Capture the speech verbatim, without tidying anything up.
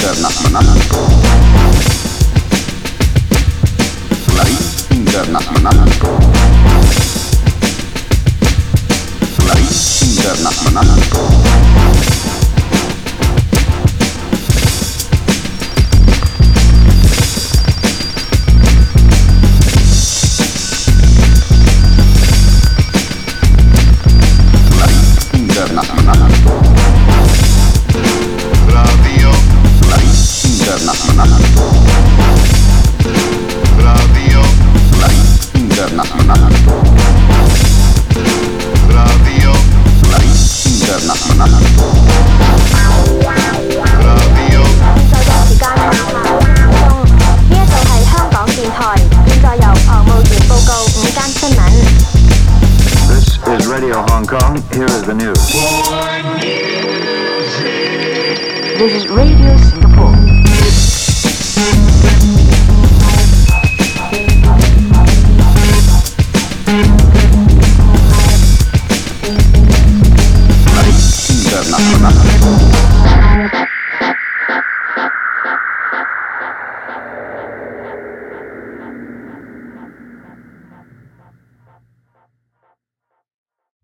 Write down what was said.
internacional. Laís internacional. Laís internacional. Internacional. Radio Laís Internacional. Radio Laís Internacional. Radio Laís Internacional. Radio 現在嘅時間係下午五點鐘，呢一度係香港電台，現在由航務員報告午間新聞。 This is Radio Hong Kong. Here is the news. This is Radio Singapore.